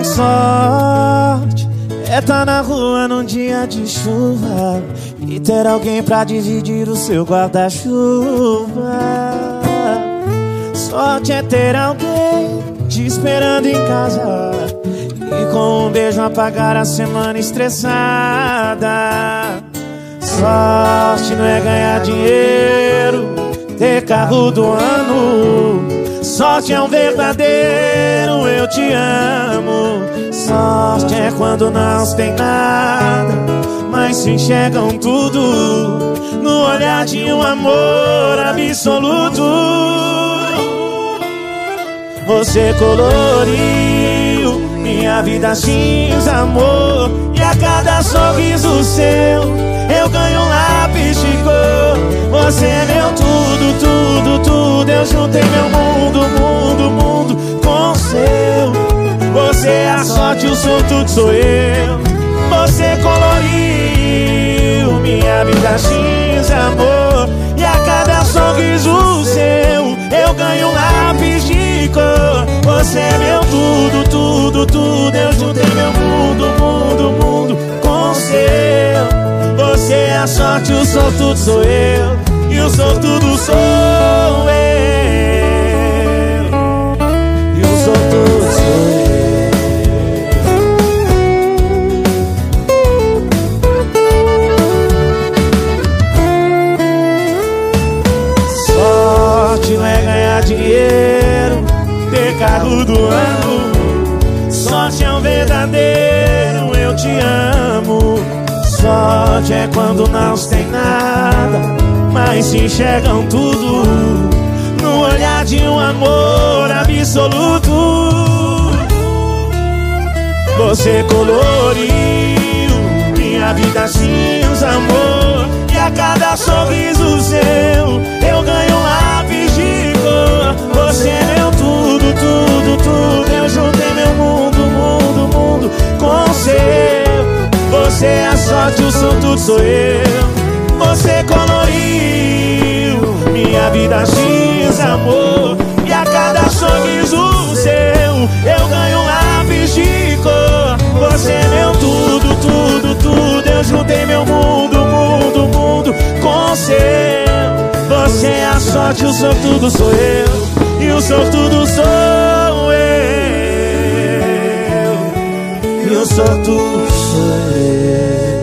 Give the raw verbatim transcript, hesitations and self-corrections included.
Sorte é tá na rua num dia de chuva e ter alguém pra dividir o seu guarda-chuva. Sorte é ter alguém te esperando em casa e com um beijo apagar a semana estressada. Sorte não é ganhar dinheiro, ter carro do ano. Sorte é um verdadeiro eu te amo. Sorte é quando não se tem nada, mas se enxergam tudo no olhar de um amor absoluto. Você coloriu minha vida cinza, amor, e a cada sorriso seu eu ganho um lápis de cor. Você é meu tudo, tudo, tudo. Eu juntei meu mundo, mundo, mundo com o seu. Você é a sorte, o sortudo sou eu. Você coloriu minha vida cinza, amor, e a cada sorriso seu eu ganho um lápis de cor. Você é meu tudo, tudo, tudo. Eu juntei meu mundo, mundo, mundo com o seu. Você é a sorte, o sortudo sou eu, e o sortudo sou eu, e o sortudo sou eu. Sorte não é ganhar dinheiro, ter carro do ano. Sorte é um verdadeiro eu te amo. Sorte é quando não se tem nada, mas se enxergam tudo no olhar de um amor absoluto. Você coloriu minha vida cinza, amor, e a cada sorriso seu eu ganho um lápis de cor. Você é meu tudo, tudo, tudo. Eu juntei meu mundo, mundo, mundo com o seu. Você é a sorte, o sortudo sou eu. Você coloriu minha vida cinza, amor, e a cada sorriso seu eu ganho um lápis de cor. Você é meu tudo, tudo, tudo. Eu juntei meu mundo, mundo, mundo com o seu. Você é a sorte, o sortudo sou eu, e o sortudo sou eu, e o sortudo sou eu.